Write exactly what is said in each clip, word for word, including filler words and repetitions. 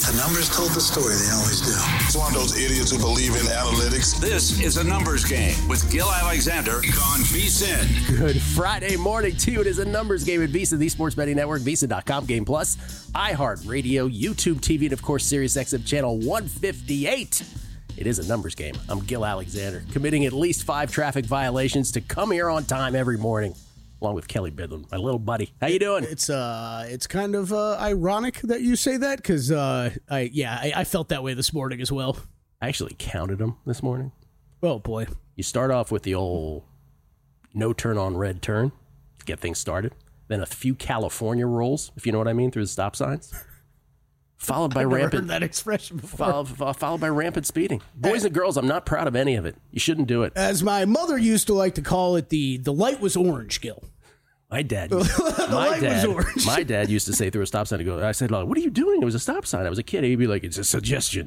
The numbers told the story. They always do. It's one of those idiots who believe in analytics. This is a numbers game with Gil Alexander on VSiN. Good Friday morning to you. It is a numbers game at VSiN, the Sports Betting Network, VSiN dot com, Game Plus, iHeartRadio, YouTube T V, and of course, Sirius X M channel one fifty-eight. It is a numbers game. I'm Gil Alexander, committing at least five traffic violations to come here on time every morning, along with Kelly Bidlin, my little buddy. How you doing? It's uh, it's kind of uh, ironic that you say that because uh, I yeah, I, I felt that way this morning as well. I actually counted them this morning. Oh boy! You start off with the old no turn on red turn to get things started. Then a few California rolls, if you know what I mean, through the stop signs. Followed by I've never rampant heard that expression before. Followed, followed by rampant speeding. Boys and girls, I'm not proud of any of it. You shouldn't do it. As my mother used to like to call it, the the light was orange, Gil. My dad, the my light dad, was orange. my dad used to say through a stop sign to go. I said, "What are you doing?" It was a stop sign. I was a kid. He'd be like, "It's a suggestion."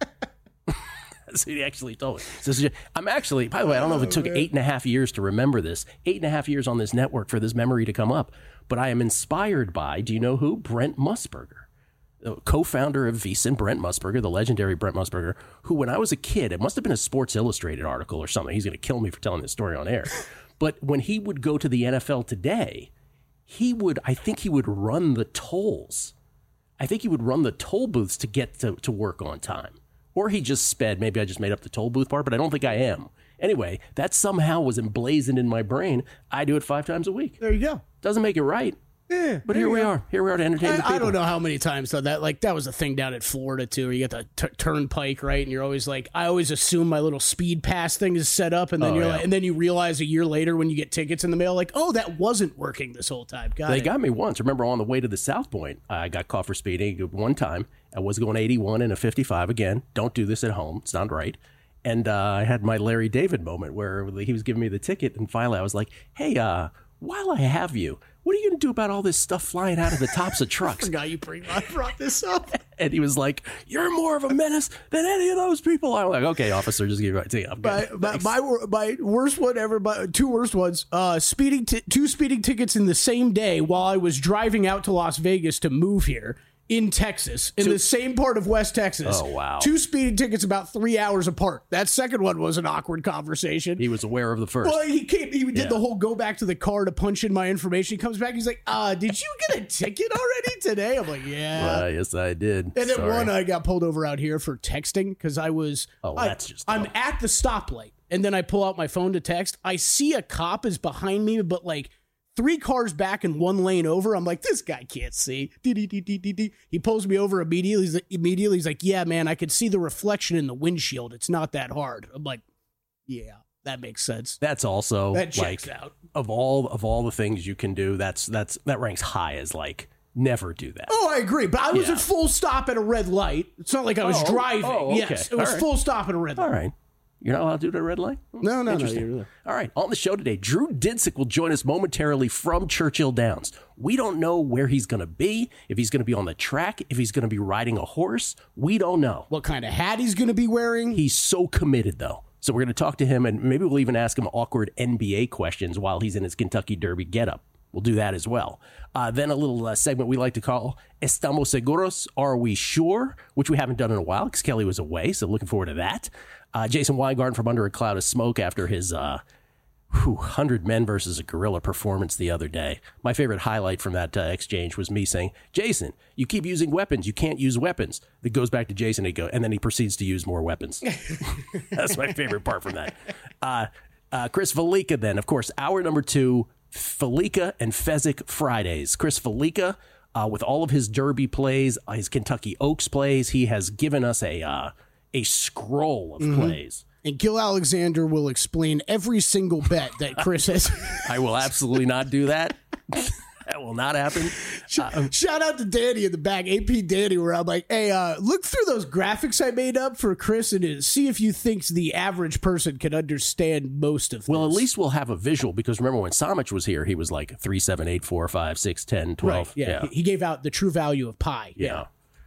That's what he actually told me. It's a sugge- I'm actually, by the way, I don't know if it took eight and a half years to remember this. Eight and a half years on this network for this memory to come up. But I am inspired by, do you know who? Brent Musburger, the co-founder of VSiN, Brent Musburger, the legendary Brent Musburger, who when I was a kid, it must have been a Sports Illustrated article or something. He's going to kill me for telling this story on air. But when he would go to the N F L today, he would, I think he would run the tolls. I think he would run the toll booths to get to, to work on time. Or he just sped. Maybe I just made up the toll booth part, but I don't think I am. Anyway, that somehow was emblazoned in my brain. I do it five times a week. There you go. Doesn't make it right. Yeah, but here we are. Here we are to entertain I, the people. I don't know how many times though that like that was a thing down at Florida too. Where you get the t- turnpike right, and you're always like, I always assume my little speed pass thing is set up, and then Oh, you're yeah. like, and then you realize a year later when you get tickets in the mail, like, oh, that wasn't working this whole time. Got They it. got me once. Remember on the way to the South Point, I got caught for speeding one time. I was going eighty-one and a fifty-five again. Don't do this at home. It's not right. And uh, I had my Larry David moment where he was giving me the ticket, and finally I was like, hey, uh, while I have you, what are you going to do about all this stuff flying out of the tops of trucks? I forgot you bring, I brought this up. And he was like, you're more of a menace than any of those people. I'm like, okay, officer, just give it to you. I'm My, good. my, my, wor- my worst one ever, my two worst ones, uh, speeding t- two speeding tickets in the same day while I was driving out to Las Vegas to move here in Texas, in Two- the same part of West Texas. Oh, wow. Two speeding tickets about three hours apart. That second one was an awkward conversation. He was aware of the first. Well, he came, he did Yeah. the whole go back to the car to punch in my information. He comes back, he's like, uh, did you get a ticket already today? I'm like, yeah. Uh, yes, I did. And then Sorry. one, I got pulled over out here for texting because I was. Oh, I, that's just I'm dumb. at the stoplight, and then I pull out my phone to text. I see a cop is behind me, but like three cars back and one lane over. I'm like, this guy can't see. Dee-dee-dee-dee-dee-dee. He pulls me over immediately. He's like, immediately, he's like, yeah, man, I could see the reflection in the windshield. It's not that hard. I'm like, yeah, that makes sense. That's also That checks like out. of all of all the things you can do. That's that's that ranks high as like never do that. Oh, I agree, but I was Yeah. at full stop at a red light. It's not like I was Oh, driving. oh, okay. Yes, it was All right. full stop at a red light. All right. You're not allowed to do it at a red light? No, no, no. Interesting. you're- All right. On the show today, Drew Dinsick will join us momentarily from Churchill Downs. We don't know where he's going to be, if he's going to be on the track, if he's going to be riding a horse. We don't know. What kind of hat he's going to be wearing? He's so committed, though. So we're going to talk to him, and maybe we'll even ask him awkward N B A questions while he's in his Kentucky Derby getup. We'll do that as well. Uh, then a little uh, segment we like to call Estamos Seguros, Are We Sure? Which we haven't done in a while because Kelly was away, so looking forward to that. Uh, Jason Weingarten from Under a Cloud of Smoke after his uh, whew, one hundred men versus a gorilla performance the other day. My favorite highlight from that uh, exchange was me saying, Jason, you keep using weapons. You can't use weapons. It goes back to Jason, and, he go, and then he proceeds to use more weapons. That's my favorite part from that. Uh, uh, Chris Felica then, of course, hour number two, Felica and Fezzik Fridays. Chris Felica, uh, with all of his Derby plays, uh, his Kentucky Oaks plays, he has given us a uh, a scroll of Mm-hmm. plays. And Gil Alexander will explain every single bet that Chris has. I will absolutely not do that. That will not happen. Uh, Shout out to Danny in the back, A P Danny, where I'm like, hey, uh, look through those graphics I made up for Chris and see if you think the average person can understand most of well, this. at least we'll have a visual because remember when Samich was here, he was like three, seven, eight, four, five, six, ten, twelve. Right, yeah. yeah. He gave out the true value of pi. Yeah.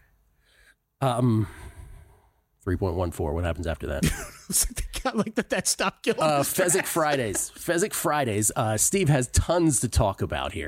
Um, three point one four. What happens after that? God, like that, that stopped killing Uh, us. Fezzik Fridays. Fezzik Fridays. Uh, Steve has tons to talk about here.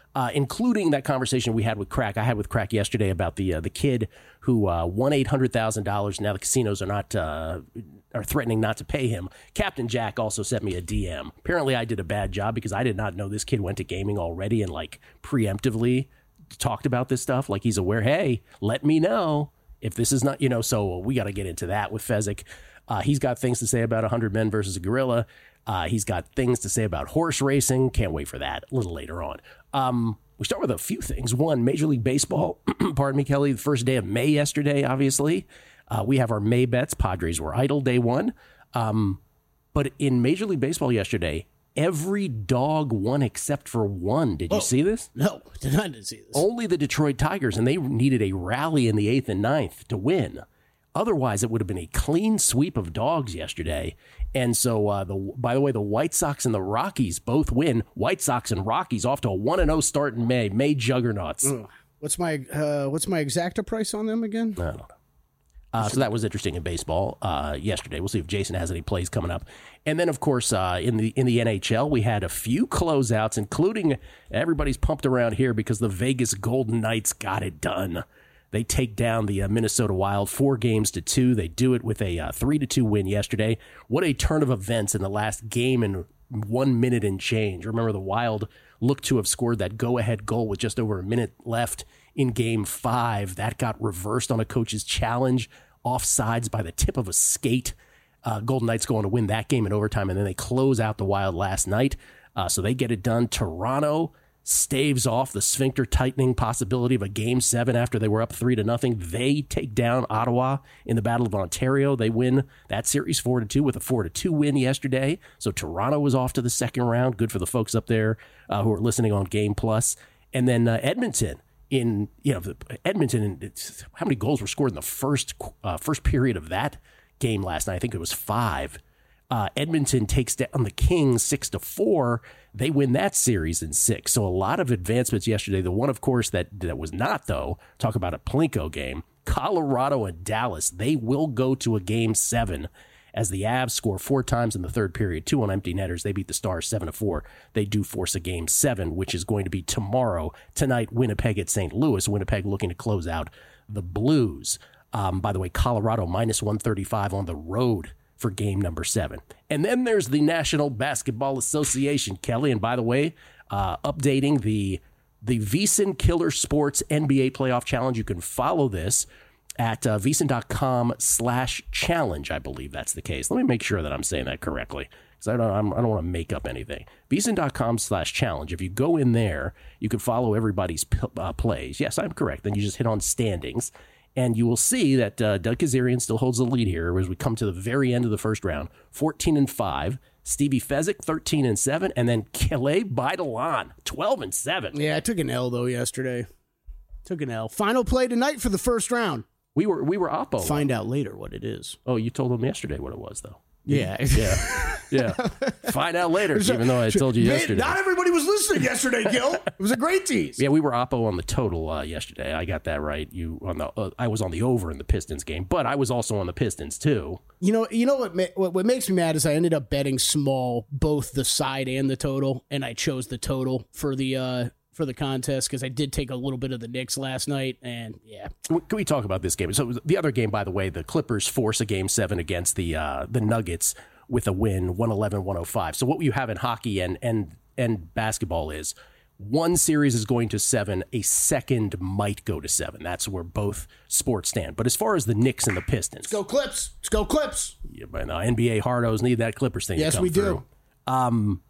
uh, including that conversation we had with Crack. I had with Crack yesterday about the uh, the kid who uh, won eight hundred thousand dollars. Now the casinos are not uh, are threatening not to pay him. Captain Jack also sent me a D M. Apparently I did a bad job because I did not know this kid went to gaming already and like preemptively talked about this stuff. Like he's aware, hey, let me know if this is not, you know, so we got to get into that with Fezzik. Uh, he's got things to say about one hundred men versus a gorilla. Uh, he's got things to say about horse racing. Can't wait for that a little later on. Um, we start with a few things. One, Major League Baseball, pardon me, Kelly, the first day of May yesterday, obviously. Uh, we have our May bets. Padres were idle day one. Um, but in Major League Baseball yesterday, every dog won except for one. Did you oh, see this? No, did not see this. Only the Detroit Tigers, and they needed a rally in the eighth and ninth to win. Otherwise, it would have been a clean sweep of dogs yesterday. And so, uh, the by the way, the White Sox and the Rockies both win. White Sox and Rockies off to a one and oh start in May. May juggernauts. Ugh. What's my uh, what's my exacta price on them again? I don't know. Uh, so that was interesting in baseball uh, yesterday. We'll see if Jason has any plays coming up. And then, of course, uh, in the in the N H L, we had a few closeouts, including everybody's pumped around here because the Vegas Golden Knights got it done. They take down the uh, Minnesota Wild four games to two. They do it with a uh, three to two win yesterday. What a turn of events in the last game and one minute and change. Remember, the Wild looked to have scored that go-ahead goal with just over a minute left in game five. That got reversed on a coach's challenge, offsides by the tip of a skate. Uh, Golden Knights going to win that game in overtime, and then they close out the Wild last night. Uh, so they get it done. Toronto staves off the sphincter tightening possibility of a game seven after they were up three to nothing. They take down Ottawa in the Battle of Ontario. They win that series four to two with a four to two win yesterday. So Toronto was off to the second round. Good for the folks up there uh, who are listening on Game Plus. And then uh, Edmonton in, you know, Edmonton, it's, how many goals were scored in the first uh, first period of that game last night? I think it was five. Uh, Edmonton takes down the Kings six to four. They win that series in six. So a lot of advancements yesterday. The one, of course, that, that was not, though, talk about a Plinko game. Colorado and Dallas, they will go to a game seven as the Avs score four times in the third period, two on empty netters. They beat the Stars seven to four. They do force a game seven, which is going to be tomorrow. Tonight, Winnipeg at Saint Louis. Winnipeg looking to close out the Blues. Um, by the way, Colorado minus one thirty-five on the road for game number seven. And then there's the National Basketball Association, Kelly. And by the way, uh, updating the the VSiN Killer Sports N B A Playoff Challenge. You can follow this at uh, VSiN.com slash challenge. I believe that's the case. Let me make sure that I'm saying that correctly, because I don't, I'm, I don't want to make up anything. VSiN.com slash challenge. If you go in there, you can follow everybody's p- uh, plays. Yes, I'm correct. Then you just hit on standings. And you will see that uh, Doug Kazarian still holds the lead here as we come to the very end of the first round. fourteen and five. Stevie Fezzik, thirteen and seven. And then Caleb Baidalan, twelve and seven. Yeah, I took an L, though, yesterday. Took an L. Final play tonight for the first round. We were we were oppo. Find out later what it is. Oh, you told them yesterday what it was, though. Yeah. Yeah. Yeah. Find out later, even though I told you Man, yesterday. Not everybody was listening yesterday, Gil. It was a great tease. Yeah, we were oppo on the total uh, yesterday. I got that right. You on the uh, I was on the over in the Pistons game, but I was also on the Pistons too. You know, you know what, ma- what what makes me mad is I ended up betting small, both the side and the total, and I chose the total for the uh, for the contest because I did take a little bit of the Knicks last night, and yeah. Can we talk about this game? So the other game, by the way, the Clippers force a game seven against the uh, the Nuggets with a win, one eleven one oh five. So what you have in hockey and and and basketball is one series is going to seven, a second might go to seven. That's where both sports stand. But as far as the Knicks and the Pistons, Let's go Clips. Let's go Clips. Yeah, but the N B A hardos need that Clippers thing. Yes, to come we through. do. Um,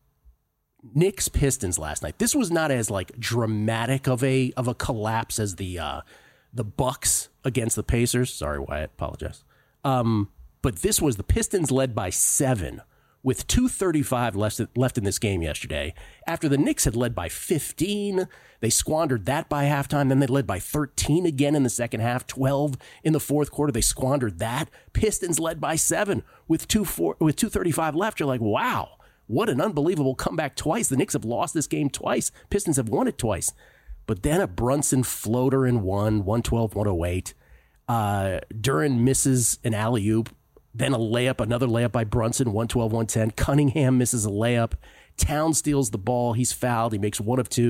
Knicks Pistons last night. This was not as like dramatic of a of a collapse as the uh, the Bucks against the Pacers. Sorry, Wyatt. Apologize. Um, but this was the Pistons led by seven with two thirty-five left left in this game yesterday. After the Knicks had led by fifteen, they squandered that by halftime. Then they led by thirteen again in the second half, twelve in the fourth quarter. They squandered that. Pistons led by seven with two four with two thirty-five left. You're like, wow. What an unbelievable comeback twice. The Knicks have lost this game twice. Pistons have won it twice. But then a Brunson floater in one, one twelve one oh eight. Uh, Duran misses an alley-oop. Then a layup, another layup by Brunson, one twelve one ten. Cunningham misses a layup. Towns steals the ball. He's fouled. He makes one of two.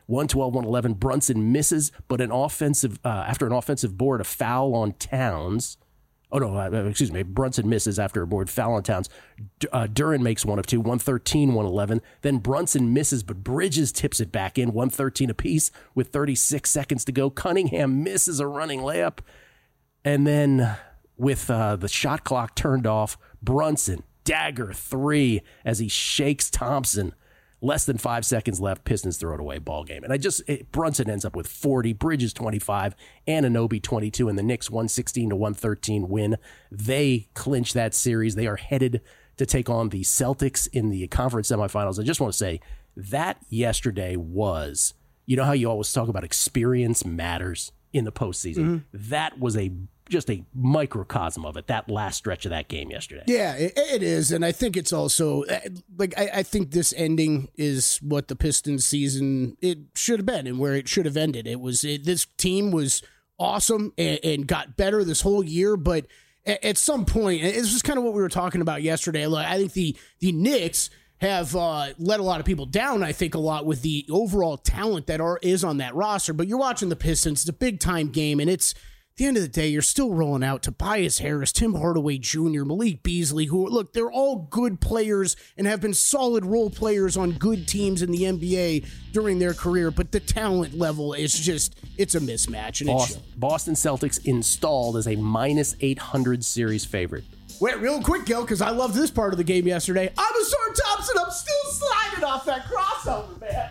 one twelve, one eleven. Brunson misses, but an offensive uh, after an offensive board, a foul on Towns. Oh, no, uh, excuse me. Brunson misses after a board foul on Towns. D- uh, Duran makes one of two, one thirteen, one eleven. Then Brunson misses, but Bridges tips it back in, one thirteen apiece with thirty-six seconds to go. Cunningham misses a running layup. And then with uh, the shot clock turned off, Brunson, dagger three as he shakes Thompson. Less than five seconds left. Pistons throw it away. Ball game. And I just it, Brunson ends up with forty, Bridges twenty-five, Anunoby twenty-two, and the Knicks one sixteen to one thirteen win. They clinch that series. They are headed to take on the Celtics in the conference semifinals. I just want to say that yesterday was, you know how you always talk about experience matters in the postseason. Mm-hmm. That was a just a microcosm of it, that last stretch of that game yesterday. Yeah, it, it is. And I think it's also, like, I, I think this ending is what the Pistons season, it should have been and where it should have ended. It was, it, this team was awesome and, and got better this whole year, but at, at some point, it's just kind of what we were talking about yesterday. Like, I think the, the Knicks have uh, let a lot of people down, I think, a lot with the overall talent that are is on that roster. But you're watching the Pistons, it's a big-time game, and it's, at the end of the day, you're still rolling out Tobias Harris, Tim Hardaway Junior, Malik Beasley, who, look, they're all good players and have been solid role players on good teams in the N B A during their career, but the talent level is just, it's a mismatch. And Boston, Boston Celtics installed as a minus eight hundred series favorite. Wait, real quick, Gil, because I loved this part of the game yesterday. I'm a Sar Thompson. I'm still sliding off that crossover, man.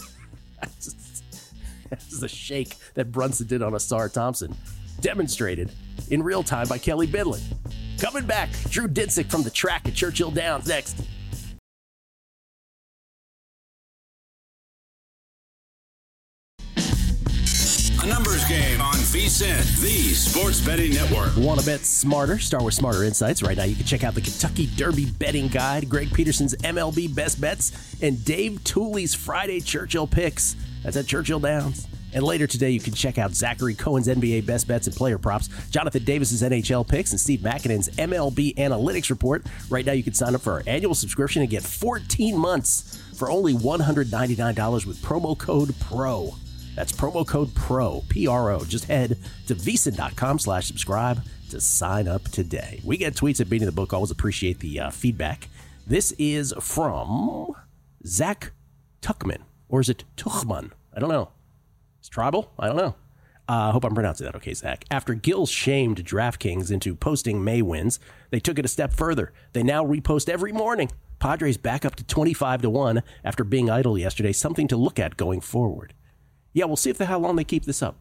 This is a shake that Brunson did on Asar Thompson. Demonstrated in real time by Kelly Bidlin. Coming back, Drew Dinsick from the track at Churchill Downs next. A numbers game on V S I N, the sports betting network. Want to bet smarter? Start with Smarter Insights. Right now, you can check out the Kentucky Derby betting guide, Greg Peterson's M L B best bets, and Dave Tooley's Friday Churchill picks. That's at Churchill Downs. And later today, you can check out Zachary Cohen's N B A best bets and player props, Jonathan Davis's N H L picks, and Steve Makinen's M L B analytics report. Right now, you can sign up for our annual subscription and get fourteen months for only one hundred ninety-nine dollars with promo code PRO. That's promo code PRO, P R O. Just head to vsin.com slash subscribe to sign up today. We get tweets at Beating the Book. Always appreciate the uh, feedback. This is from Zach Tuchman, or is it Tuchman? I don't know. It's tribal? I don't know. I uh, hope I'm pronouncing that okay, Zach. After Gil shamed DraftKings into posting May wins, they took it a step further. They now repost every morning. Padres back up to twenty-five to one after being idle yesterday. Something to look at going forward. Yeah, we'll see if the, how long they keep this up.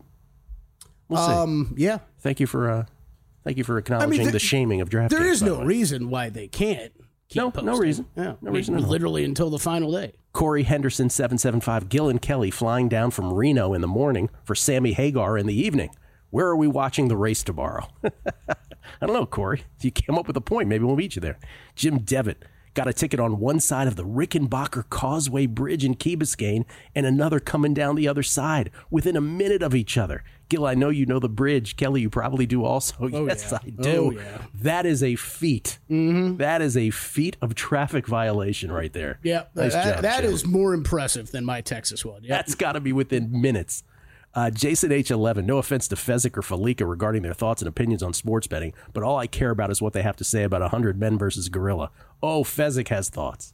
We'll see. Um, yeah. Thank you for uh, thank you for acknowledging I mean, there, the shaming of DraftKings. There is no reason why they can't keep no, posting. No reason. Yeah, no I mean, reason. Literally until the final day. Corey Henderson, seven seven five. Gil and Kelly flying down from Reno in the morning for Sammy Hagar in the evening. Where are we watching the race tomorrow? I don't know, Corey. You came up with a point. Maybe we'll meet you there. Jim Devitt got a ticket on one side of the Rickenbacker Causeway Bridge in Key Biscayne and another coming down the other side within a minute of each other. Gil, I know you know the bridge. Kelly, you probably do also. Oh, yes, yeah. I do. Oh, yeah. That is a feat. Mm-hmm. That is a feat of traffic violation right there. Yeah, nice that, job, that Jim. is more impressive than my Texas one. Yep. That's got to be within minutes. Uh, Jason H eleven, no offense to Fezzik or Falika regarding their thoughts and opinions on sports betting, but all I care about is what they have to say about one hundred men versus gorilla. Oh, Fezzik has thoughts.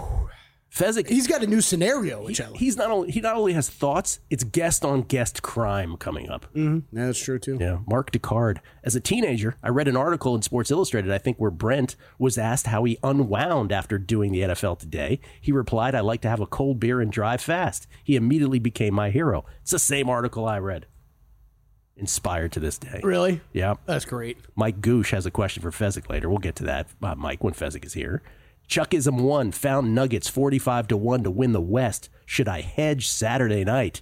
Fezzik, he's got a new scenario. Which he, I like. He's not only he not only has thoughts, it's guest on guest crime coming up. Mm-hmm. That's true too. Yeah, Mark Ducard. As a teenager, I read an article in Sports Illustrated, I think, where Brent was asked how he unwound after doing the N F L Today. He replied, "I like to have a cold beer and drive fast." He immediately became my hero. It's the same article I read. Inspired to this day. Really? Yeah. That's great. Mike Goosh has a question for Fezzik later. We'll get to that, uh, Mike, when Fezzik is here. Chuckism one found Nuggets forty-five to one to win the West. Should I hedge Saturday night?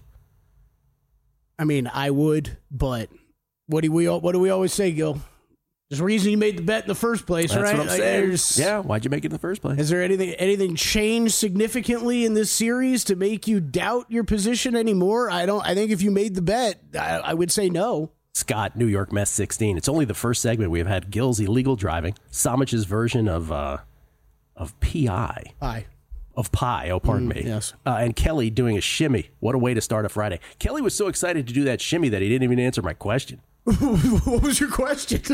I mean, I would, but what do we what do we always say, Gil? There's a reason you made the bet in the first place, That's right? What I'm Like, saying. Yeah, why'd you make it in the first place? Has there anything anything changed significantly in this series to make you doubt your position anymore? I don't. I think if you made the bet, I, I would say no. Scott, New York Mets sixteen. It's only the first segment. We have had Gil's illegal driving, Samich's version of uh, of P I. Hi. of pie. Oh, pardon Mm, me. yes. Uh, and Kelly doing a shimmy. What a way to start a Friday. Kelly was so excited to do that shimmy that he didn't even answer my question. What was your question?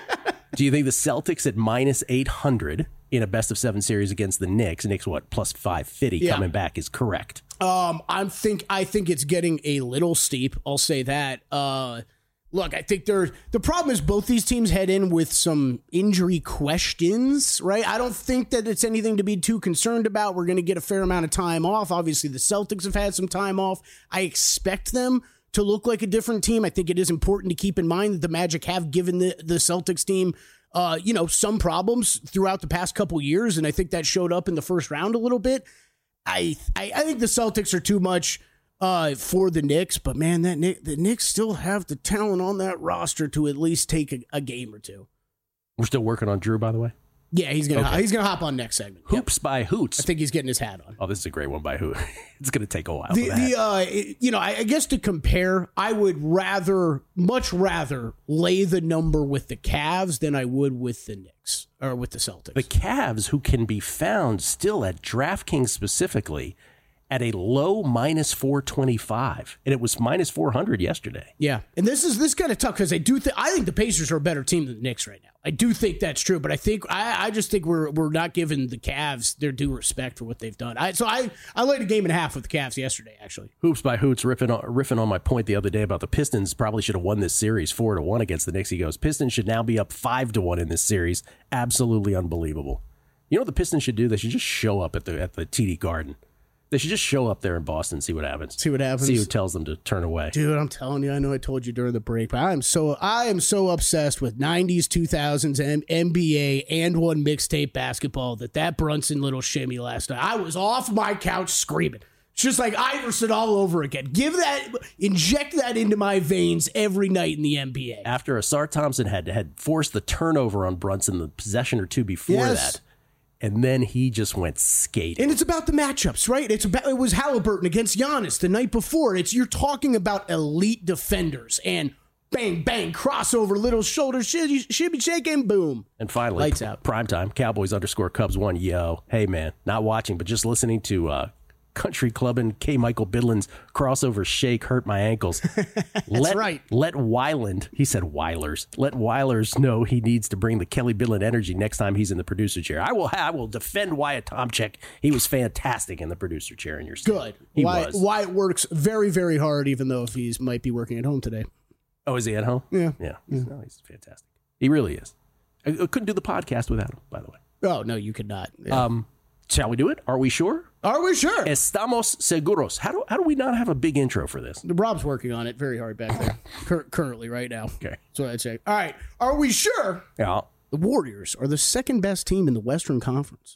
Do you think the Celtics at minus eight hundred in a best of seven series against the Knicks, Knicks what, plus five fifty Yeah. coming back is correct? Um, I'm think I think it's getting a little steep. I'll say that. Uh, look, I think there. The problem is both these teams head in with some injury questions, right? I don't think that it's anything to be too concerned about. We're going to get a fair amount of time off. Obviously, the Celtics have had some time off. I expect them to look like a different team. I think it is important to keep in mind that the Magic have given the the Celtics team, uh, you know, some problems throughout the past couple years, and I think that showed up in the first round a little bit. I, I I think the Celtics are too much uh, for the Knicks, but man, that Knick, the Knicks still have the talent on that roster to at least take a, a game or two. We're still working on Drew, by the way. Yeah, he's gonna Okay. he's gonna hop on next segment. Hoops Yep. by Hoots. I think he's getting his hat on. Oh, this is a great one by who? It's going to take a while. The, for that. the uh, it- you know, I, I guess to compare, I would rather, much rather, lay the number with the Cavs than I would with the Knicks or with the Celtics. The Cavs, who can be found still at DraftKings specifically at a low minus four twenty-five, and it was minus four hundred yesterday. Yeah, and this is this kind of tough because I do think I think the Pacers are a better team than the Knicks right now. I do think that's true, but I think I, I just think we're we're not giving the Cavs their due respect for what they've done. I, so I I laid a game and a half with the Cavs yesterday, actually. Hoops by Hoots riffing on, riffing on my point the other day about the Pistons probably should have won this series four to one against the Knicks. He goes, Pistons should now be up five to one in this series. Absolutely unbelievable. You know what the Pistons should do? They should just show up at the at the T D Garden. They should just show up there in Boston, see what happens. See what happens. See who tells them to turn away. Dude, I'm telling you, I know I told you during the break, but I am so I am so obsessed with nineties, two thousands, and N B A and one mixtape basketball that that Brunson little shimmy last night. I was off my couch screaming. It's just like Iverson all over again. Give that, inject that into my veins every night in the N B A. After Asar Thompson had had forced the turnover on Brunson the possession or two before Yes. that, and then he just went skating. And it's about the matchups, right? It's about it was Halliburton against Giannis the night before. It's you're talking about elite defenders and bang bang crossover, little shoulder shimmy, shimmy shake and boom. And finally, Lights out. Primetime, Cowboys underscore Cubs one. Yo, hey man, not watching, but just listening to uh, Country Clubbin' K. Michael Bidlin's crossover shake hurt my ankles. That's let, right. Let Weiland, he said Weilers, let Weilers know he needs to bring the Kelly Bidlin energy next time he's in the producer chair. I will I will defend Wyatt Tomchek. He was fantastic in the producer chair in your Good. He Wyatt, was. Wyatt works very, very hard, even though if he's might be working at home today. Oh, is he at home? Yeah. Yeah. No, he's fantastic. He really is. I, I couldn't do the podcast without him, by the way. Oh no, you could not. Yeah. Um, shall we do it? Are we sure? Are we sure? Estamos seguros. How do how do we not have a big intro for this? Rob's working on it very hard back there, Cur- currently right now. Okay. That's what I'd say. All right. Are we sure Yeah. the Warriors are the second best team in the Western Conference?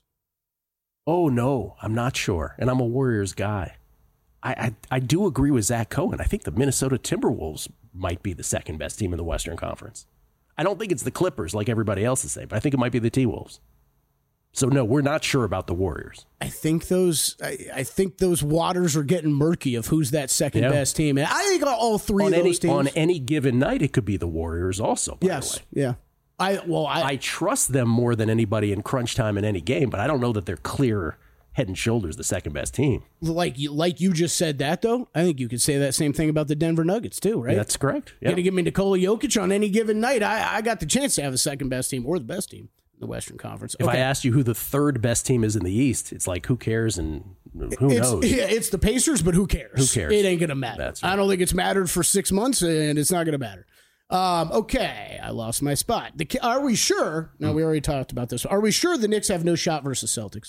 Oh no, I'm not sure, and I'm a Warriors guy. I, I I do agree with Zach Cohen. I think the Minnesota Timberwolves might be the second best team in the Western Conference. I don't think it's the Clippers like everybody else is saying, but I think it might be the T-Wolves. So no, we're not sure about the Warriors. I think those I, I think those waters are getting murky of who's that second Yeah. best team. And I think all three On of any those teams. on any given night, it could be the Warriors also. By yes. the way. Yeah. I well I, I trust them more than anybody in crunch time in any game, but I don't know that they're clear head and shoulders the second best team. like you like you just said that though. I think you could say that same thing about the Denver Nuggets too, right? That's correct. You're Yeah. gonna give me Nikola Jokic on any given night. I I got the chance to have the second best team or the best team in the Western Conference. If I asked you who the third best team is in the East, it's like, who cares and who it's, knows? Yeah, it's the Pacers, but who cares? Who cares? It ain't gonna matter. That's right. I don't think it's mattered for six months, and it's not gonna matter. Um, okay, I lost my spot. The, are we sure? No, we already talked about this. Are we sure the Knicks have no shot versus Celtics?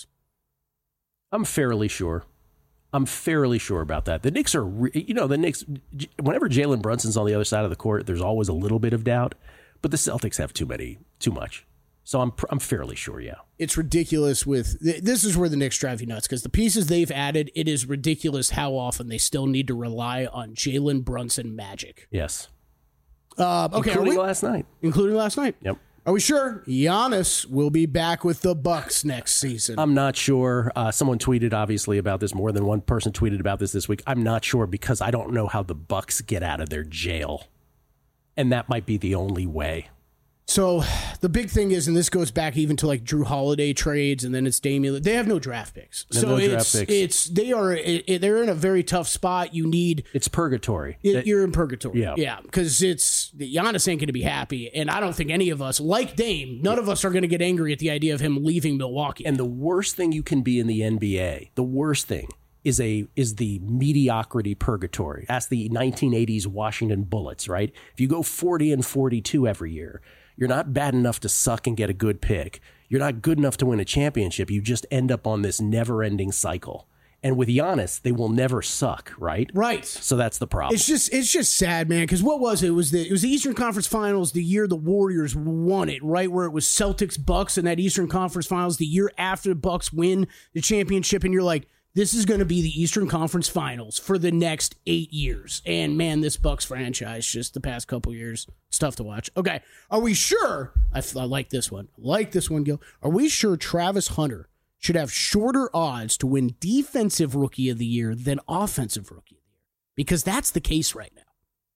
I'm fairly sure. I'm fairly sure about that. The Knicks are, re- you know, the Knicks, whenever Jalen Brunson's on the other side of the court, there's always a little bit of doubt, but the Celtics have too many, too much. So I'm I'm fairly sure, yeah. It's ridiculous with this is where the Knicks drive you nuts because the pieces they've added, it is ridiculous how often they still need to rely on Jalen Brunson magic. Yes. Uh, okay, are Including we, last night. including last night. Yep. Are we sure Giannis will be back with the Bucks next season? I'm not sure. Uh, someone tweeted, obviously, about this. More than one person tweeted about this this week. I'm not sure because I don't know how the Bucks get out of their jail. And that might be the only way. So the big thing is, and this goes back even to like Drew Holiday trades, and then it's Damian. They have no draft picks, No, so no it's draft picks. it's they are it, it- they're in a very tough spot. You need It's purgatory. it, That- you're in purgatory, Yeah. yeah, because it's Giannis ain't going to be happy, and I don't think any of us, like Dame, none of us are going to get angry at the idea of him leaving Milwaukee. And the worst thing you can be in the N B A, the worst thing is a is the mediocrity purgatory. Ask the nineteen eighties Washington Bullets, right? If you go forty and forty-two every year, you're not bad enough to suck and get a good pick. You're not good enough to win a championship. You just end up on this never-ending cycle. And with Giannis, they will never suck, right? right. So that's the problem. It's just it's just sad, man. Because what was it? It was the it was the Eastern Conference Finals the year the Warriors won it, right? Where it was Celtics Bucks in that Eastern Conference Finals the year after the Bucks win the championship, and you're like, this is going to be the Eastern Conference Finals for the next eight years. And man, this Bucks franchise just the past couple years, it's tough to watch. Okay, are we sure? I, I like this one. I like this one, Gil. Are we sure Travis Hunter should have shorter odds to win Defensive Rookie of the Year than Offensive Rookie of the Year? Because that's the case right now.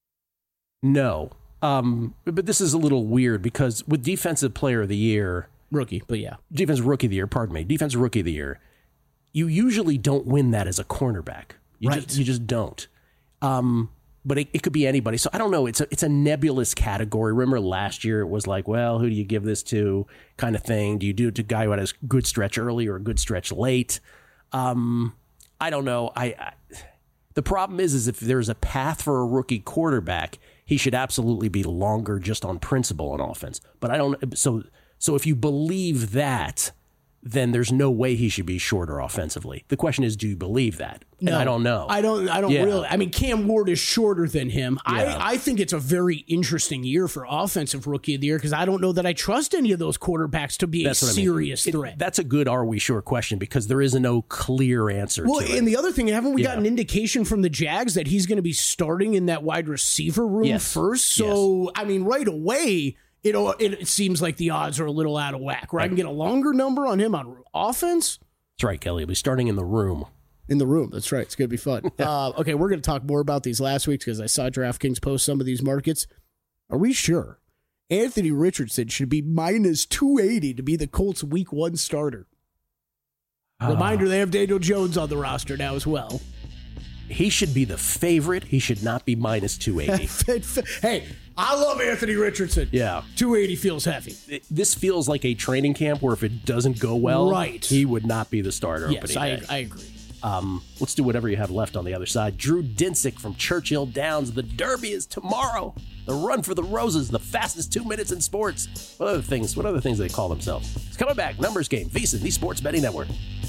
No. Um, but this is a little weird because with Defensive Player of the Year, Rookie, but yeah. Defensive Rookie of the Year, pardon me, Defensive Rookie of the Year, you usually don't win that as a cornerback. You Right. just you just don't. Um, but it, it could be anybody. So I don't know. It's a it's a nebulous category. Remember last year it was like, well, who do you give this to, kind of thing. Do you do it to a guy who had a good stretch early or a good stretch late? Um, I don't know. I, I the problem is is if there's a path for a rookie quarterback, he should absolutely be longer just on principle on offense. But I don't. So so if you believe that, then there's no way he should be shorter offensively. The question is, do you believe that? And No, I don't know. I don't. I don't Yeah. really. I mean, Cam Ward is shorter than him. Yeah. I, I think it's a very interesting year for Offensive Rookie of the Year because I don't know that I trust any of those quarterbacks to be That's a what I mean. serious It- threat. that's a good "are we sure" question because there is no clear answer Well, to it. and the other thing, haven't we Yeah. got an indication from the Jags that he's going to be starting in that wide receiver room Yes. first? So, I mean, right away, it, it seems like the odds are a little out of whack. Where I can get a longer number on him on offense. That's right, Kelly. He'll be starting in the room. In the room. That's right. It's going to be fun. uh, okay, we're going to talk more about these last week because I saw DraftKings post some of these markets. Are we sure Anthony Richardson should be minus two eighty to be the Colts week one starter? Reminder, they have Daniel Jones on the roster now as well. He should be the favorite. He should not be minus two eighty. Hey, I love Anthony Richardson. Yeah. two eighty feels heavy. It- this feels like a training camp where if it doesn't go well, Right. he would not be the starter Yes, opening I, day. I agree. Um, let's do whatever you have left on the other side. Drew Dinsick from Churchill Downs. The Derby is tomorrow. The Run for the Roses, the fastest two minutes in sports. What other things? What other things do they call themselves? It's coming back. Numbers game. VSiN, the Sports Betting Network.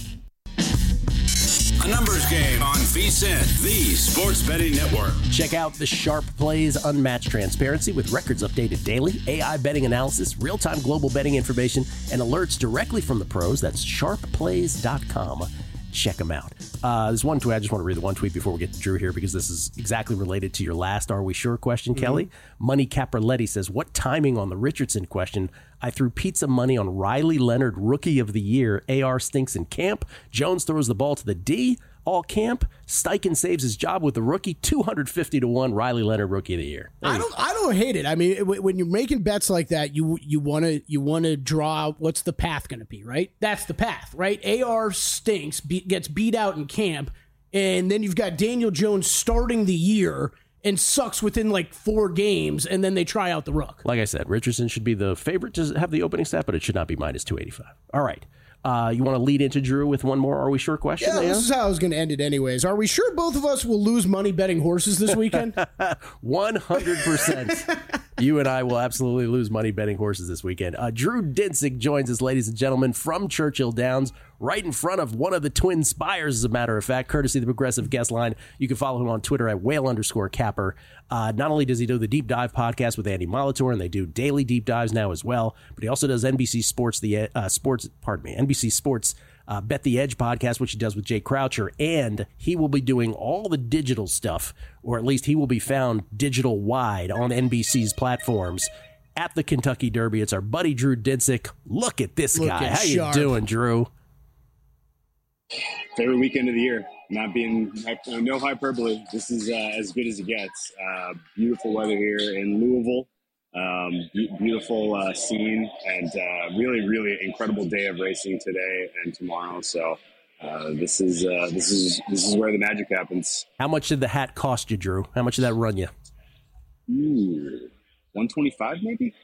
A numbers game on VSiN, the Sports Betting Network. Check out the Sharp Plays Unmatched Transparency with records updated daily, A I betting analysis, real-time global betting information, and alerts directly from the pros. That's sharp plays dot com. Check them out. Uh, there's one tweet. I just want to read the one tweet before we get to Drew here because this is exactly related to your last "Are we sure?" question, mm-hmm. Kelly. Money Capraletti says, "What timing on the Richardson question? I threw pizza money on Riley Leonard, Rookie of the Year. A R stinks in camp. Jones throws the ball to the D. All camp. Steichen saves his job with the rookie. two hundred fifty to one. Riley Leonard, Rookie of the Year." There I you don't. I don't hate it. I mean, w- when you're making bets like that, you you want to you want to draw out what's the path going to be, right? That's the path, right? A R stinks, be, gets beat out in camp, and then you've got Daniel Jones starting the year and sucks within like four games, and then they try out the rook. Like I said, Richardson should be the favorite to have the opening stat, but it should not be minus two eighty-five. All right. Uh, you want to lead into Drew with one more "Are we sure?" question? Yeah, this is how I was going to end it anyways. Are we sure both of us will lose money betting horses this weekend? one hundred percent. You and I will absolutely lose money betting horses this weekend. Uh, Drew Dinsick joins us, ladies and gentlemen, from Churchill Downs, right in front of one of the twin spires, as a matter of fact, courtesy of the Progressive Guest Line. You can follow him on Twitter at whale underscore capper. Uh, not only does he do the Deep Dive podcast with Andy Molitor, and they do daily deep dives now as well, but he also does N B C Sports, the uh, sports, pardon me, N B C Sports uh, Bet the Edge podcast, which he does with Jay Croucher, and he will be doing all the digital stuff, or at least he will be found digital wide on N B C's platforms at the Kentucky Derby. It's our buddy Drew Dinsick. Look at this Look guy. at How Sharp. you doing, Drew? Favorite weekend of the year. Not being no hyperbole. This is uh, as good as it gets. Uh, beautiful weather here in Louisville. Um, be- beautiful uh, scene, and uh, really, really incredible day of racing today and tomorrow. So uh, this is uh, this is this is where the magic happens. How much did the hat cost you, Drew? How much did that run you? Ooh, one twenty-five maybe.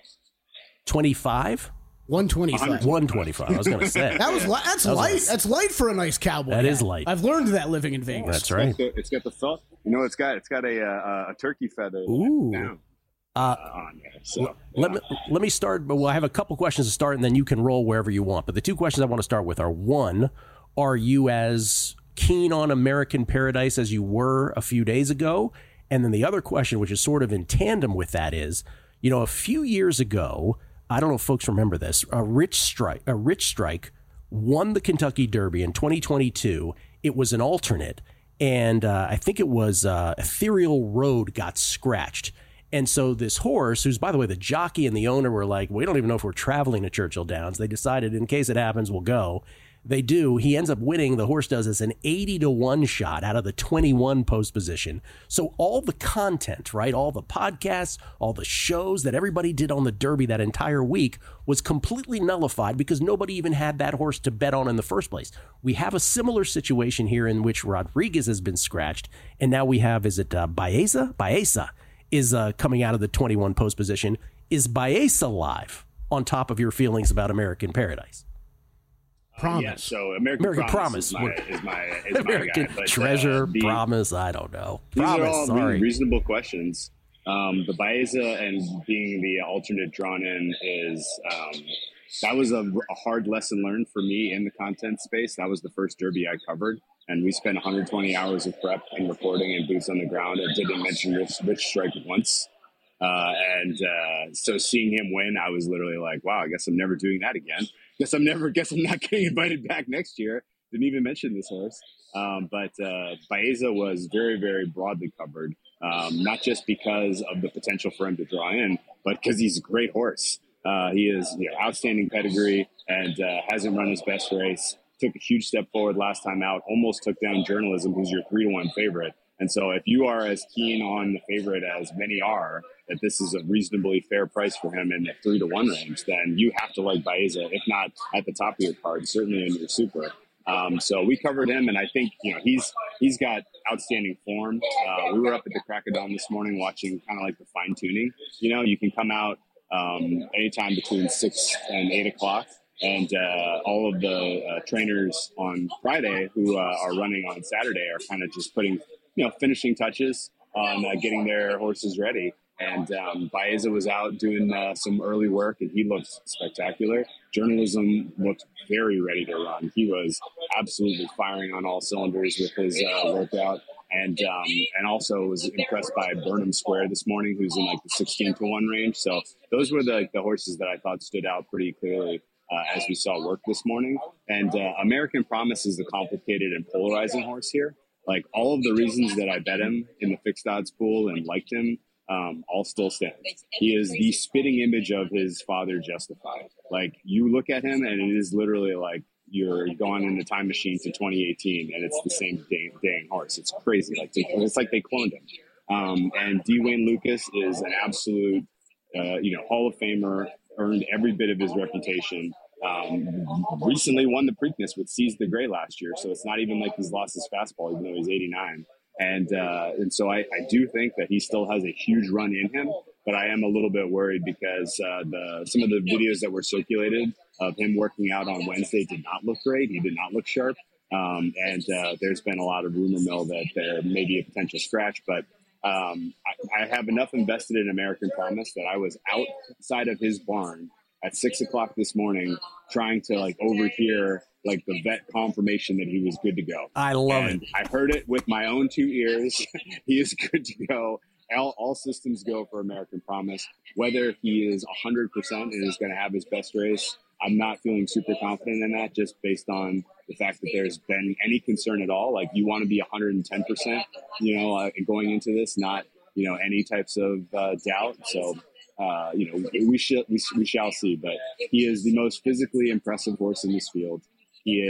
Twenty-five. one twenty-five. one twenty-five. I was going to say. That was li- that's That was light. nice. That's light for a nice cowboy. That hat. is light. I've learned that living in Vegas. That's right. It's got the, it's got the felt. You know, it's got it's got a uh, a turkey feather. Ooh. Down, Uh, uh, on there. So Let yeah. me let me start, but we'll have a couple questions to start, and then you can roll wherever you want. But the two questions I want to start with are: one, are you as keen on American Paradise as you were a few days ago? And then the other question, which is sort of in tandem with that, is, you know, a few years ago, I don't know if folks remember this, a Rich Strike, a Rich Strike won the Kentucky Derby in twenty twenty-two. It was an alternate, and uh, I think it was uh, Ethereal Road got scratched. And so this horse, who's, by the way, the jockey and the owner were like, we don't even know if we're traveling to Churchill Downs. They decided in case it happens, we'll go. They do. He ends up winning. The horse does as an eighty to one shot out of the twenty-one post position. So all the content, right, all the podcasts, all the shows that everybody did on the Derby that entire week was completely nullified because nobody even had that horse to bet on in the first place. We have a similar situation here in which Rodriguez has been scratched. And now we have, is it uh, Baeza? Baeza is uh, coming out of the twenty-one post position. Is Baeza live on top of your feelings about American Paradise? Promise. Yeah, so American, American Promise, Promise. is my is my, is American my guy. But, Treasure, uh, the, Promise, I don't know. These Promise, are all sorry. really reasonable questions. Um, the Baeza and being the alternate drawn in is um, that was a, a hard lesson learned for me in the content space. That was the first Derby I covered, and we spent one hundred twenty hours of prep and reporting and boots on the ground. And didn't mention Rich, Rich Strike once. Uh, and uh, so seeing him win, I was literally like, wow, I guess I'm never doing that again. Guess I'm never, guess I'm not getting invited back next year. Didn't even mention this horse. Um, but uh, Baeza was very, very broadly covered, um, not just because of the potential for him to draw in, but because he's a great horse. Uh, he is you know, outstanding pedigree and uh, hasn't run his best race. Took a huge step forward last time out, almost took down Journalism, who's your three to one favorite. And so if you are as keen on the favorite as many are, that this is a reasonably fair price for him in the three to one range, then you have to like Baeza, if not at the top of your card, certainly in your super. Um, so we covered him, and I think you know he's he's got outstanding form. Uh, we were up at the Crack of Dawn this morning watching kind of like the fine tuning. You know, you can come out um, anytime between six and eight o'clock, and uh, all of the uh, trainers on Friday who uh, are running on Saturday are kind of just putting you know finishing touches on uh, getting their horses ready. And um, Baeza was out doing uh, some early work, and he looked spectacular. Journalism looked very ready to run. He was absolutely firing on all cylinders with his uh, workout, and um, and also was impressed by Burnham Square this morning, who's in like the sixteen to one range. So those were the, the horses that I thought stood out pretty clearly uh, as we saw work this morning. And uh, American Promise is the complicated and polarizing horse here. Like all of the reasons that I bet him in the fixed odds pool and liked him, Um, all still stand. He is the spitting image of his father, Justified. Like you look at him, and it is literally like you're going in the time machine to twenty eighteen, and it's the same dang, dang horse. It's crazy. Like they, it's like they cloned him. Um, and D. Wayne Lucas is an absolute, uh, you know, Hall of Famer. Earned every bit of his reputation. Um, recently won the Preakness with Seize the Gray last year, so it's not even like he's lost his fastball, even though he's eighty-nine. And uh, and so I, I do think that he still has a huge run in him, but I am a little bit worried because uh, the some of the videos that were circulated of him working out on Wednesday did not look great. He did not look sharp. Um, and uh, there's been a lot of rumor mill that there may be a potential scratch, but um, I, I have enough invested in American Promise that I was outside of his barn at six o'clock this morning trying to like overhear like the vet confirmation that he was good to go. I love and it. I heard it with my own two ears. He is good to go. All, all systems go for American Promise. Whether he is one hundred percent and is going to have his best race, I'm not feeling super confident in that just based on the fact that there's been any concern at all. Like you want to be one hundred ten percent, you know, uh, going into this, not, you know, any types of uh, doubt. So, uh, you know, we, shall, we, we shall see. But he is the most physically impressive horse in this field. He is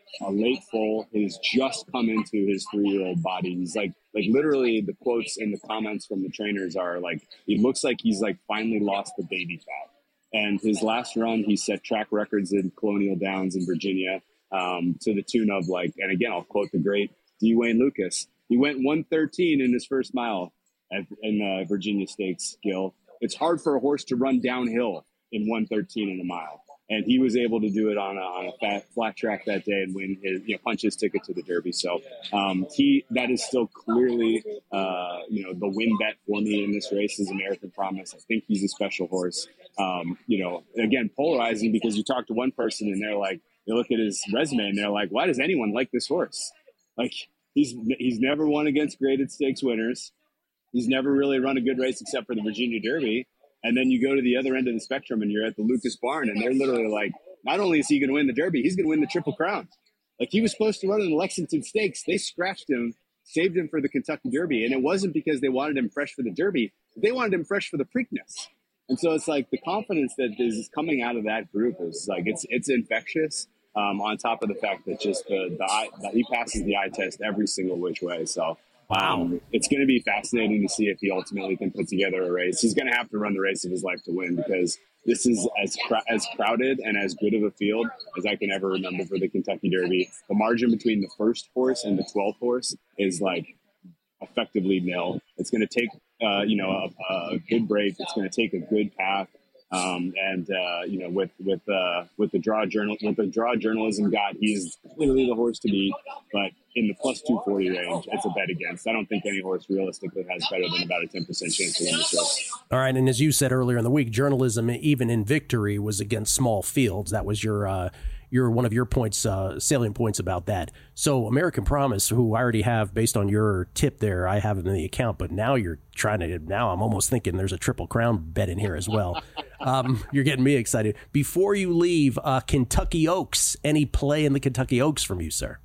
a late foal. He's just come into his three-year-old body. He's like, like literally the quotes in the comments from the trainers are like, he looks like he's like finally lost the baby fat. And his last run, he set track records in Colonial Downs in Virginia um, to the tune of like, and again, I'll quote the great D. Wayne Lucas. He went one thirteen in his first mile at, in the Virginia Stakes, Gil. It's hard for a horse to run downhill in one thirteen in a mile. And he was able to do it on a, on a fat, flat track that day and win his, you know, punch his ticket to the Derby. So um, he that is still clearly, uh, you know, the win bet for me in this race is American Promise. I think he's a special horse. Um, you know, again, polarizing because you talk to one person and they're like, they look at his resume and they're like, why does anyone like this horse? Like he's he's never won against graded stakes winners. He's never really run a good race except for the Virginia Derby. And then you go to the other end of the spectrum and you're at the Lucas Barn and they're literally like, not only is he going to win the Derby, he's going to win the Triple Crown. Like he was supposed to run in the Lexington Stakes. They scratched him, saved him for the Kentucky Derby. And it wasn't because they wanted him fresh for the Derby. They wanted him fresh for the Preakness. And so it's like the confidence that is coming out of that group is like, it's, it's infectious. Um, on top of the fact that just the, the eye, that he passes the eye test every single which way. So wow, um, it's going to be fascinating to see if he ultimately can put together a race. He's going to have to run the race of his life to win because this is as cr- as crowded and as good of a field as I can ever remember for the Kentucky Derby. The margin between the first horse and the twelfth horse is like effectively nil. It's going to take uh, you know a, a good break. It's going to take a good path. Um, and, uh, you know, with, with, uh, with the draw journal, with the draw journalism got, he's clearly the horse to beat, but in the plus two forty range, it's a bet against. I don't think any horse realistically has better than about a ten percent chance to win this race. All right. And as you said earlier in the week, journalism, even in victory, was against small fields. That was your, uh, your one of your points, uh, salient points about that. So American Promise, who I already have based on your tip there, I have him in the account, but now you're trying to, now I'm almost thinking there's a Triple Crown bet in here as well. Um, you're getting me excited. Before you leave, uh, Kentucky Oaks, any play in the Kentucky Oaks from you, sir?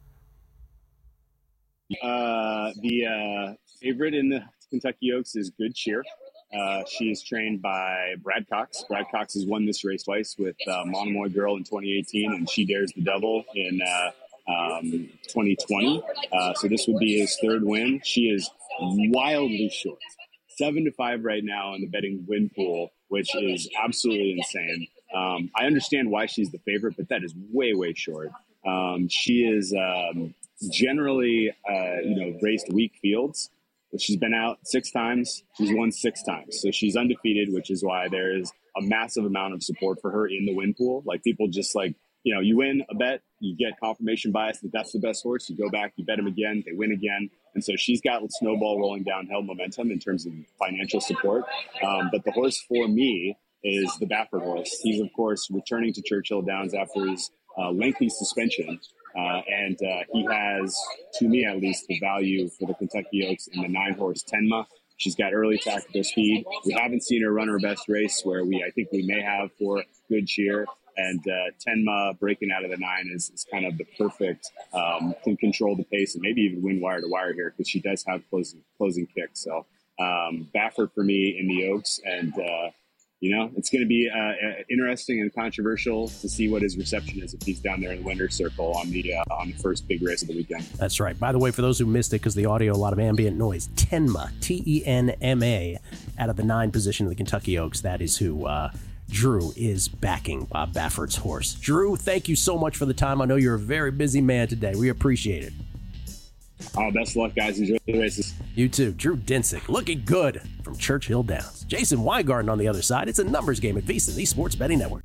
Uh, the uh, favorite in the Kentucky Oaks is Good Cheer. Uh, she is trained by Brad Cox. Brad Cox has won this race twice with uh, Monomoy Girl in twenty eighteen and She Dares the Devil in uh, um, twenty twenty. Uh, so this would be his third win. She is wildly short. Seven to five right now in the betting win pool, which is absolutely insane. Um, I understand why she's the favorite, but that is way, way short. Um, she is um, generally, uh, you know, raced weak fields. She's been out six times. She's won six times. So she's undefeated, which is why there is a massive amount of support for her in the win pool. Like people just like, you know, you win a bet, you get confirmation bias that that's the best horse. You go back, you bet them again, they win again. And so she's got snowball rolling downhill momentum in terms of financial support. Um, but the horse for me is the Baffert horse. He's, of course, returning to Churchill Downs after his uh, lengthy suspension. Uh, and uh, he has, to me at least, the value for the Kentucky Oaks in the nine-horse Tenma. She's got early tactical speed. We haven't seen her run her best race, where we I think we may have for Good Cheer. And uh, Tenma breaking out of the nine is, is kind of the perfect, um, can control the pace and maybe even win wire to wire here because she does have closing closing kicks. So um, Baffert for me in the Oaks, and uh, you know, it's going to be uh, interesting and controversial to see what his reception is if he's down there in the winner's circle on the uh, on the first big race of the weekend. That's right. By the way, for those who missed it, because the audio, a lot of ambient noise, Tenma, T E N M A, out of the nine position of the Kentucky Oaks. That is who uh, Drew is backing Bob Baffert's horse. Drew, thank you so much for the time. I know you're a very busy man today. We appreciate it. Oh, best of luck, guys. Enjoy the races. You too. Drew Dinsick, looking good from Churchill Downs. Jason Weingarten on the other side. It's a numbers game at VSiN, the Sports Betting Network.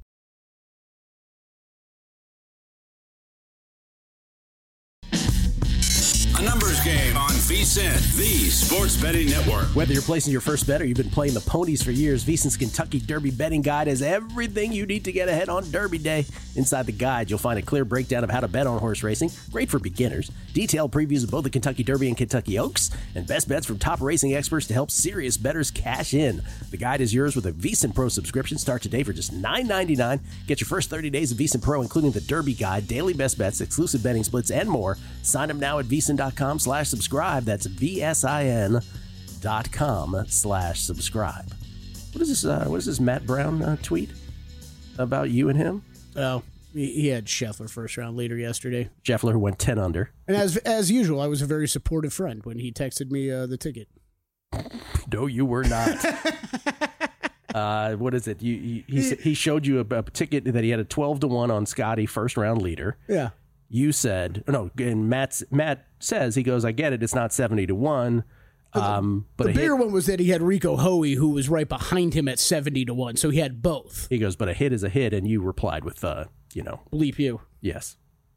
A numbers game on VSiN, the Sports Betting Network. Whether you're placing your first bet or you've been playing the ponies for years, VSiN's Kentucky Derby Betting Guide has everything you need to get ahead on Derby Day. Inside the guide, you'll find a clear breakdown of how to bet on horse racing, great for beginners, detailed previews of both the Kentucky Derby and Kentucky Oaks, and best bets from top racing experts to help serious bettors cash in. The guide is yours with a VSiN Pro subscription. Start today for just nine ninety-nine. Get your first thirty days of VSiN Pro, including the Derby Guide, daily best bets, exclusive betting splits, and more. Sign up now at VSiN.com slash subscribe. That's V-S-I-N dot com slash subscribe. What is this, uh, what is this Matt Brown uh, tweet about you and him? Oh, He, he had Scheffler first round leader yesterday. Scheffler, who went ten under. And as as usual, I was a very supportive friend when he texted me uh, the ticket. No, you were not. uh, what is it? You, you, he he showed you a, a ticket that he had a twelve to one on Scotty first round leader. Yeah. You said no, and Matt's, Matt says he goes, I get it. It's not seventy to one. Um, but the bigger hit, one was that he had Rico Hoey, who was right behind him at seventy to one. So he had both. He goes, but a hit is a hit, and you replied with, uh, you know, bleep you. Yes.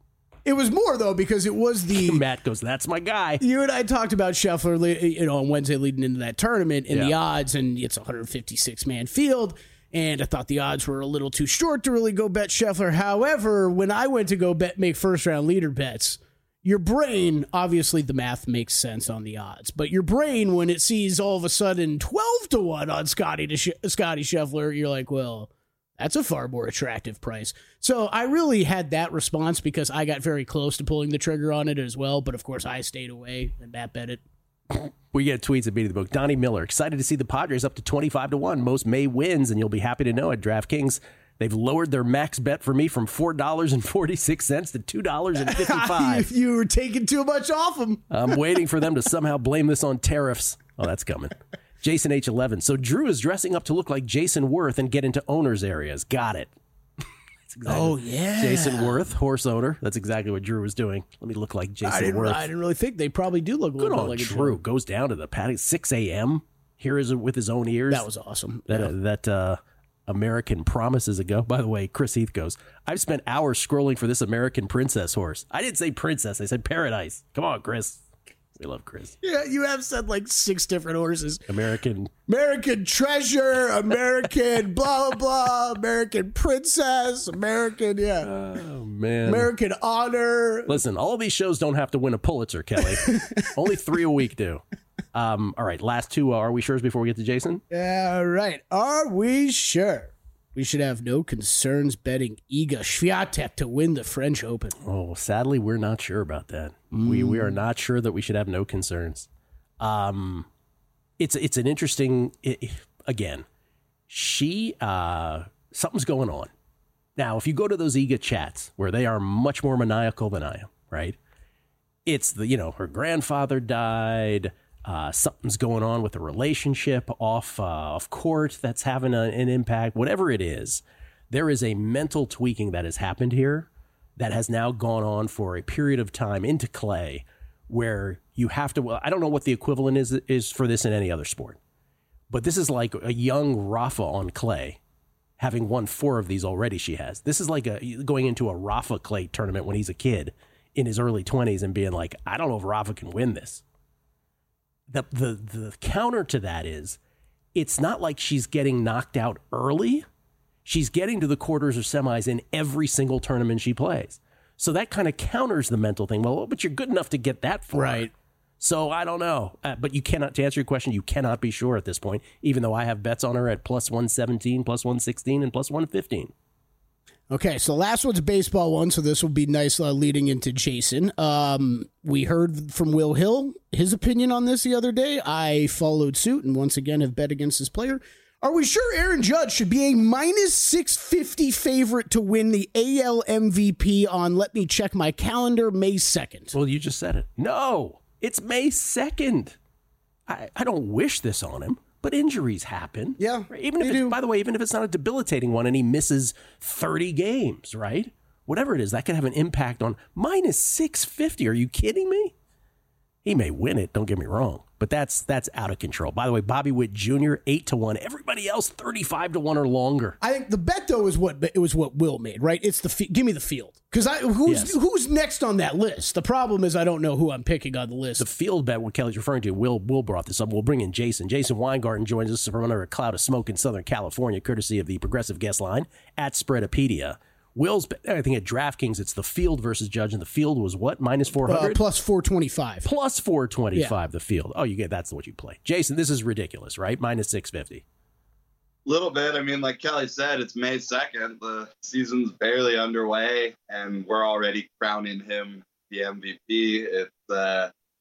It was more though because it was the Matt goes, that's my guy. You and I talked about Scheffler, you know, on Wednesday leading into that tournament and yeah. the odds, and it's a one hundred fifty-six man field. And I thought the odds were a little too short to really go bet Scheffler. However, when I went to go bet, make first round leader bets, your brain, obviously the math makes sense on the odds, but your brain, when it sees all of a sudden twelve to one on Scotty to Sh- Scotty Scheffler, you're like, well, that's a far more attractive price. So I really had that response because I got very close to pulling the trigger on it as well. But of course, I stayed away and Matt bet it. We get tweets at Beat of the Book. Donnie Miller, excited to see the Padres up to twenty-five to one. Most May wins, and you'll be happy to know at DraftKings, they've lowered their max bet for me from four dollars and forty-six cents to two dollars and fifty-five cents. You were taking too much off them. I'm waiting for them to somehow blame this on tariffs. Oh, that's coming. Jason H eleven. So Drew is dressing up to look like Jason Worth and get into owners' areas. Got it. Exactly. Oh, yeah. Jason Worth, horse owner. That's exactly what Drew was doing. Let me look like Jason I didn't, Worth. I didn't really think they probably do look a Good little on bit like Drew. a Drew. Goes down to the paddock six a.m. Here is with his own ears. That was awesome. That yeah. uh, that uh, American Promises ago. By the way, Chris Heath goes, I've spent hours scrolling for this American Princess horse. I didn't say princess. I said paradise. Come on, Chris. We love Chris. Yeah, you have said like six different horses. American. American Treasure, American blah, blah, blah, American Princess, American, yeah. Oh, man. American Honor. Listen, all of these shows don't have to win a Pulitzer, Kelly. Only three a week do. Um, all right, last two uh, Are We Sures before we get to Jason? All right. Are we sure? We should have no concerns betting Iga Swiatek to win the French Open. Oh, sadly, we're not sure about that. Mm. We we are not sure that we should have no concerns. Um, it's it's an interesting. It, again, she uh, something's going on. Now, if you go to those Iga chats where they are much more maniacal than I am, right? It's the you know her grandfather died. Uh, something's going on with the relationship off uh, off court that's having a, an impact. Whatever it is, there is a mental tweaking that has happened here that has now gone on for a period of time into clay, where you have to. Well, I don't know what the equivalent is is for this in any other sport, but this is like a young Rafa on clay, having won four of these already. She has. This is like a going into a Rafa clay tournament when he's a kid in his early twenties and being like, I don't know if Rafa can win this. The, the the counter to that is it's not like she's getting knocked out early. She's getting to the quarters or semis in every single tournament she plays. So that kind of counters the mental thing. Well, but you're good enough to get that far. Right. So I don't know. Uh, but you cannot, to answer your question, you cannot be sure at this point, even though I have bets on her at plus one seventeen, plus one sixteen, and plus one fifteen. Okay, so the last one's a baseball one, so this will be nice uh, leading into Jason. Um, we heard from Will Hill, his opinion on this the other day. I followed suit and once again have bet against this player. Are we sure Aaron Judge should be a minus six fifty favorite to win the A L M V P on, let me check my calendar, May second? Well, you just said it. No, it's May second. I, I don't wish this on him. But injuries happen. Yeah, even if it's, do. by the way, even if it's not a debilitating one and he misses thirty games, right? Whatever it is, that could have an impact on minus six fifty. Are you kidding me? He may win it, don't get me wrong, but that's that's out of control. By the way, Bobby Witt Junior, eight to one. Everybody else, thirty-five to one or longer. I think the bet, though, is what it was what Will made, right? It's the give me the field. Because I who's Yes. who's next on that list? The problem is I don't know who I'm picking on the list. The field bet, what Kelly's referring to, Will Will brought this up. We'll bring in Jason. Jason Weingarten joins us from under a cloud of smoke in Southern California, courtesy of the Progressive Guest Line at Spreadopedia. Will's, I think at DraftKings, it's the field versus Judge, and the field was what? Minus four hundred? Uh, plus four twenty-five. Plus four twenty-five, Yeah. the field. Oh, you get that's what you play. Jason, this is ridiculous, right? Minus six fifty. Little bit. I mean, like Kelly said, it's May second. The season's barely underway, and we're already crowning him the M V P. It's uh,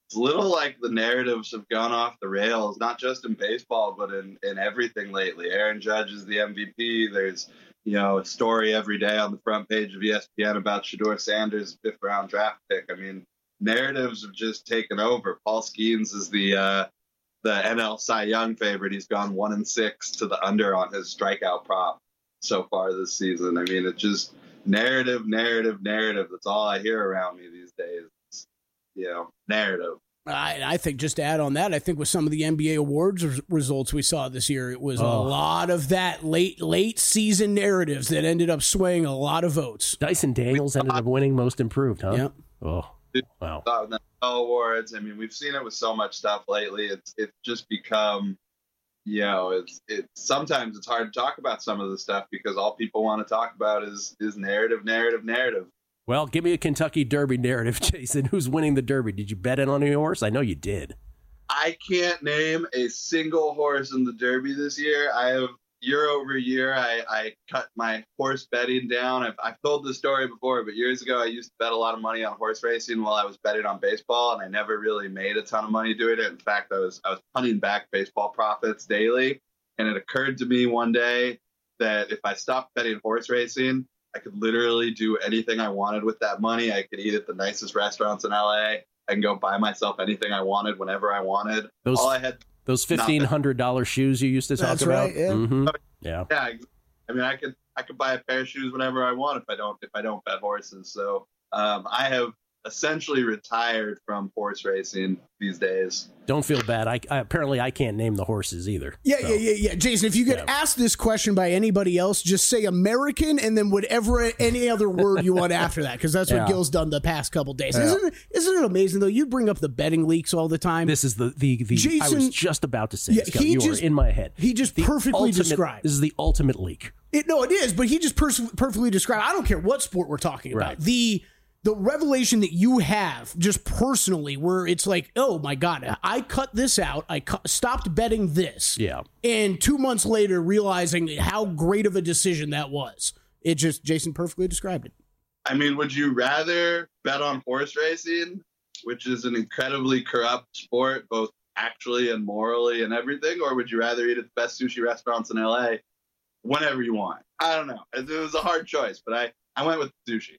it's a little like the narratives have gone off the rails, not just in baseball, but in, in everything lately. Aaron Judge is the M V P. There's, you know, a story every day on the front page of E S P N about Shedeur Sanders' fifth round draft pick. I mean, narratives have just taken over. Paul Skeens is the uh, the N L Cy Young favorite. He's gone one and six to the under on his strikeout prop so far this season. I mean, it's just narrative, narrative, narrative. That's all I hear around me these days. It's, you know, narrative. I, I think just to add on that, I think with some of the N B A awards res- results we saw this year, it was oh. a lot of that late late season narratives that ended up swaying a lot of votes. Dyson Daniels ended up winning Most Improved, huh? Yep. Oh, wow. The awards. I mean, we've seen it with so much stuff lately. It's it's just become, you know, it's it's sometimes it's hard to talk about some of the stuff because all people want to talk about is is narrative, narrative, narrative. Well, give me a Kentucky Derby narrative, Jason. Who's winning the Derby? Did you bet it on a horse? I know you did. I can't name a single horse in the Derby this year. I have, year over year, I, I cut my horse betting down. I've, I've told this story before, but years ago, I used to bet a lot of money on horse racing while I was betting on baseball, and I never really made a ton of money doing it. In fact, I was I was punting back baseball profits daily, and it occurred to me one day that if I stopped betting horse racing, I could literally do anything I wanted with that money. I could eat at the nicest restaurants in L A. I can go buy myself anything I wanted whenever I wanted. Those, All I had those fifteen hundred dollars shoes you used to talk That's about? Right, yeah. Mm-hmm. Yeah. Yeah. I mean, I could I could buy a pair of shoes whenever I want if I don't if I don't bet horses. So um, I have essentially retired from horse racing these days. Don't feel bad. I, I apparently I can't name the horses either. Yeah, so. yeah, yeah, yeah. Jason, if you get Yeah. asked this question by anybody else, just say American and then whatever any other word you want after that, because that's what Yeah. Gil's done the past couple days. Yeah. Isn't it, isn't it amazing though? You bring up the betting leaks all the time. This is the the, the I was Jason- just about to say Yeah, it, Scott. he You just- were in my head. he just The perfectly ultimate- described. This is the ultimate leak. It, no, it is, but he just pers- perfectly described. I don't care what sport we're talking about. Right. The the revelation that you have just personally, where it's like, oh my God, I cut this out. I cu- stopped betting this. Yeah. And two months later, realizing how great of a decision that was. It just, Jason perfectly described it. I mean, would you rather bet on horse racing, which is an incredibly corrupt sport, both actually and morally and everything, or would you rather eat at the best sushi restaurants in L A whenever you want? I don't know. It, it was a hard choice, but I, I went with sushi.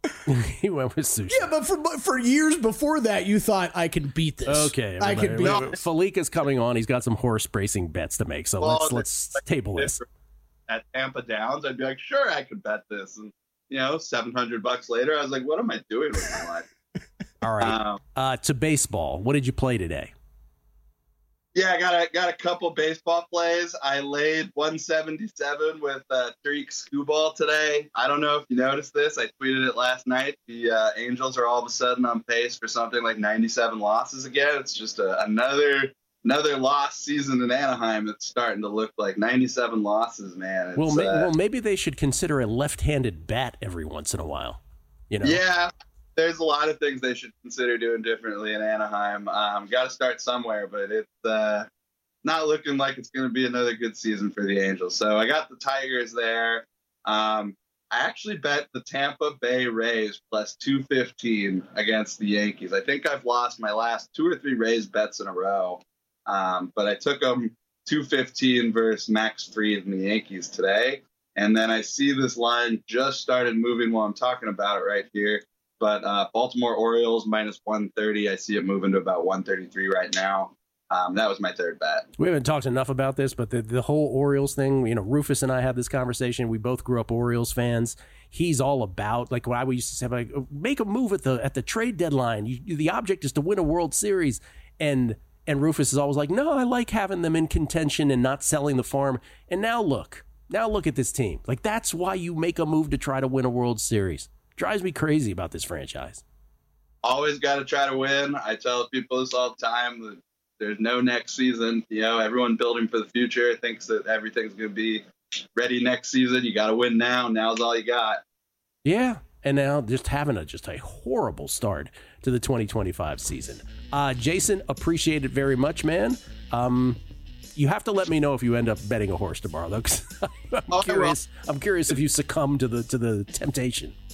He went with sushi. Yeah, but for but for years before that, you thought I can beat this. Okay, I could beat No. this. Falik is coming on. He's got some horse racing bets to make. So Well, let's let's table this. At Tampa Downs, I'd be like, sure, I could bet this. And, you know, seven hundred bucks later, I was like, what am I doing with my life? All right. Um, Uh, to baseball. What did you play today? Yeah, I got a, got a couple baseball plays. I laid one seventy-seven with uh, Tariq Skubal today. I don't know if you noticed this. I tweeted it last night. The uh, Angels are all of a sudden on pace for something like ninety-seven losses again. It's just a, another another lost season in Anaheim. It's starting to look like ninety-seven losses, man. It's, Well, may, uh, well, maybe they should consider a left-handed bat every once in a while. You know. Yeah, there's a lot of things they should consider doing differently in Anaheim. Um, got to start somewhere, but it's uh, not looking like it's going to be another good season for the Angels. So I got the Tigers there. Um, I actually bet the Tampa Bay Rays plus two fifteen against the Yankees. I think I've lost my last two or three Rays bets in a row, um, but I took them two fifteen versus Max Fried and the Yankees today. And then I see this line just started moving while I'm talking about it right here. But uh, Baltimore Orioles minus one thirty. I see it moving to about one thirty-three right now. Um, that was my third bet. We haven't talked enough about this, but the, the whole Orioles thing, you know, Rufus and I had this conversation. We both grew up Orioles fans. He's all about, like what I used to say, like, make a move at the at the trade deadline. You, the object is to win a World Series. And and Rufus is always like, no, I like having them in contention and not selling the farm. And now look, now look at this team. Like, that's why you make a move to try to win a World Series. Drives me crazy about this franchise. Always got to try to win. I tell people this all the time, that there's no next season. You know, everyone building for the future thinks that everything's going to be ready next season. You got to win now. Now's all you got. Yeah, and now just having a just a horrible start to the twenty twenty-five season. Uh, Jason, appreciate it very much, man. Um, you have to let me know if you end up betting a horse tomorrow, though, 'cause I'm Oh, curious. I'm curious if you succumb to the to the temptation.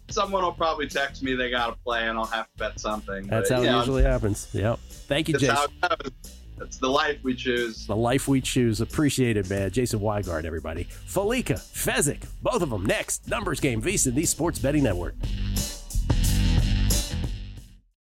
someone will probably text me they got to play, and I'll have to bet something. That's but, how you it know, usually happens. Yep. Thank you, That's Jason. how it goes. That's the life we choose. The life we choose. Appreciate it, man. Jason Weigard, everybody. Falika, Fezzik, both of them next. Numbers Game, VSiN, the Sports Betting Network.